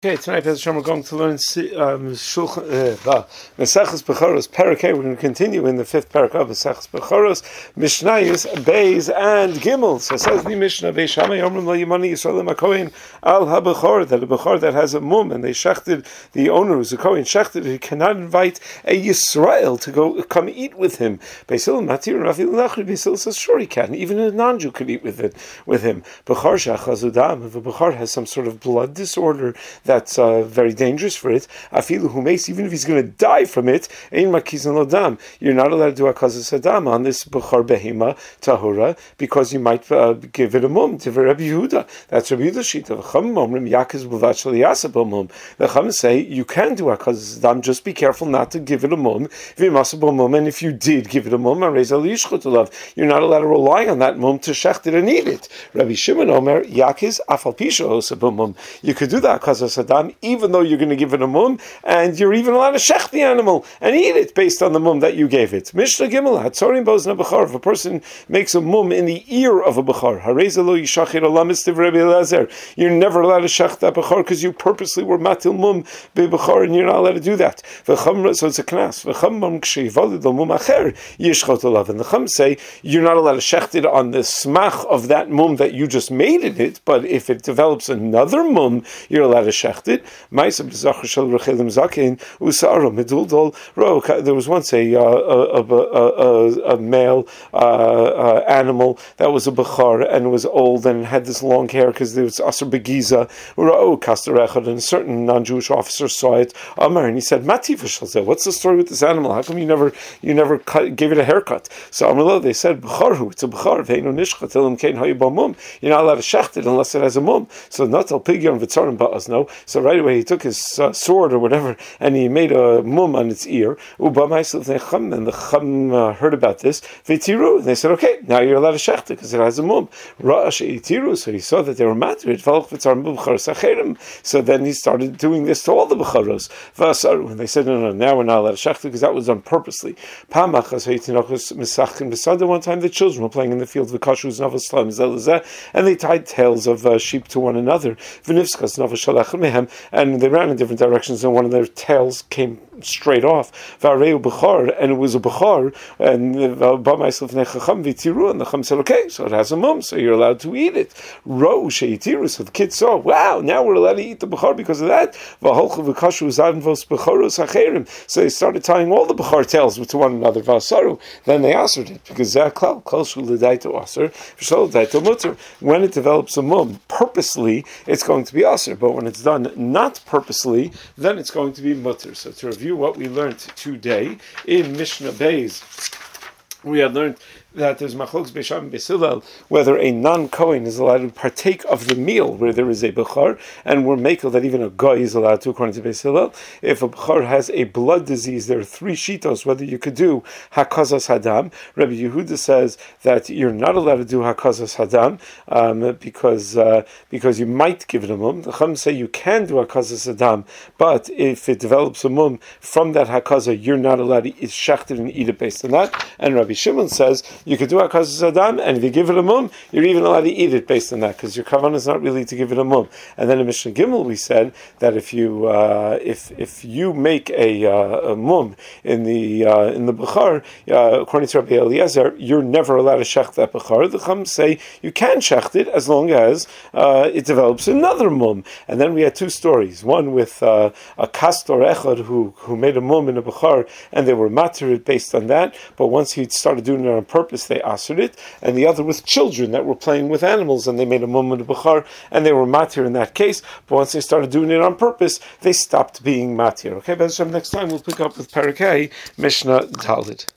Okay, tonight, Bez Hashem, we're going to learn Maseches Bechoros, Parakeh. We're going to continue in the fifth parak of Maseches Bechoros, Mishnayos, Beis, and Gimel. So it says the Mishnah, Beis Shammai, Omrim Lo Yimani Yisrael HaKohen Al HaBechor, that a Bechor that has a mum, and they shechted, the owner who's a Kohen, shechted, he cannot invite a Yisrael to come eat with him. Beis Hillel Matir and Rafi L'Nachri, Beis Hillel says, sure he can, even a non-Jew could eat with him. Bechor Shachazudam, if a Bechor has some sort of blood disorder, that's very dangerous for it. Afilu humeis, even if he's going to die from it, ein makizan lodam. You're not allowed to do akazas hadam on this bechor behema tahura because you might give it a mum to Rabbi Yehuda. That's Rabbi Yehuda's shita. The Chum omrim yakiz b'vat shel yaseh b'mum. The Chum say you can do akazas hadam. Just be careful not to give it a mum. V'imasa b'mum, and if you did give it a mum, arez al yishchot alav. You're not allowed to rely on that mum to shecht it and eat it. Rabbi Shimon omer yakiz afal pisha osa b'mum. You could do that akazas hadam even though you're going to give it a mum, and you're even allowed to shech the animal and eat it based on the mum that you gave it. Mishnah Gimel, Hatzorim Bozna Bechor, if a person makes a mum in the ear of a Bechor, Hareza lo yishachir alamis tiv Rabbi Elazar, you're never allowed to shech that Bechor because you purposely were matil mum be Bechor, and you're not allowed to do that. So it's a knas. V'chamam ksheyivalid lo mum acher yishchot alav, and the Chum say you're not allowed to shech it on the smach of that mum that you just made it, but if it develops another mum, you're allowed to shech it. There was once a male animal that was a bechar and was old and had this long hair because there was aser begiza. And a certain non-Jewish officer saw it. And he said, "Mati v'shalzeh, what's the story with this animal? How come you never gave it a haircut?" So Amrullah, they said, "B'charhu, it's a bechar. Ve'enu nishchat elam kein hayibah mum. You're not allowed to shecht it unless it has a mum." So not al pigyon v'tzarim ba'azno. So right away he took his sword or whatever, and he made a mum on its ear. And the Chum heard about this. And they said, okay, now you're allowed to shecht it because it has a mum. So he saw that they were matrid. So then he started doing this to all the becharos. And they said, no, now we're not allowed to shecht it because that was done purposely. One time the children were playing in the field and they tied tails of sheep to one another. And they ran in different directions, and one of their tails came straight off. And it was a bechar, and the Chum said, okay, so it has a mum, so you're allowed to eat it. So the kids saw, wow, now we're allowed to eat the bechar because of that. So they started tying all the bechar tails to one another. Then they answered it, because when it develops a mum purposely, it's going to be aser, but when it's done not purposely, then it's going to be mutter. So to review what we learned today in Mishnah Beis, we had learned that there's machlokes Beis Shammai and Beis Hillel whether a non-Kohen is allowed to partake of the meal where there is a bechar, and we're makel that even a guy is allowed to, according to Beis Hillel. If a bechar has a blood disease, there are three shitos whether you could do hakazas hadam. Rabbi Yehuda says that you're not allowed to do hakazas hadam because you might give it a mum. The Chum say you can do hakazas hadam, but if it develops a mum from that hakaza, you're not allowed to shecht it and eat it based on that. And Rabbi Shimon says you could do hakazas hadam, and if you give it a mum, you're even allowed to eat it based on that, because your kavanah is not really to give it a mum. And then in Mishnah Gimel we said that if you make a mum in the bechar, according to Rabbi Eliezer, you're never allowed to shecht that bechar. The Chum say you can shecht it as long as it develops another mum. And then we had two stories. One with a kastor echad who made a mum in a bechar, and they were matir based on that. But once he started doing it on purpose, they asered it, and the other with children that were playing with animals, and they made a mum in a bechar, and they were matir in that case. But once they started doing it on purpose, they stopped being matir. Okay, Bez Hashem, next time we'll pick up with Parakeh, Mishnah Daled.